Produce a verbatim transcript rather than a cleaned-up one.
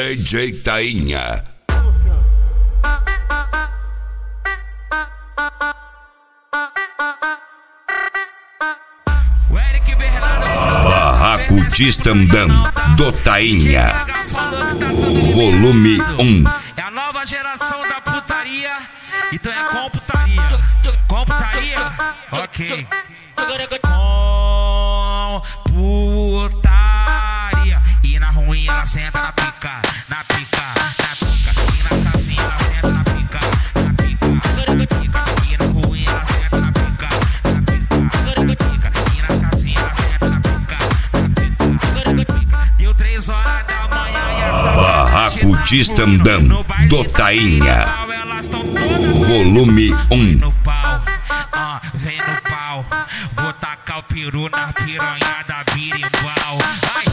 D J Tainha. Barraco de Estandão do Tainha. Volume um. É a nova geração da putaria, então é computaria. Computaria? Ok. Com putaria. E na ruim ela senta na pica, na pica, na pica. E na casinha ela senta na pica, na pica, na pica. E na ruim ela senta na pica, na pica, na pica. E nas casinhas ela senta na pica, na pica, na pica. Deu três horas da manhã e essa Barraco de Estandão do Tainha. Volume um. No pau, ah, vem no pau. Vou tacar o peru na piranha da birimbau. Ai,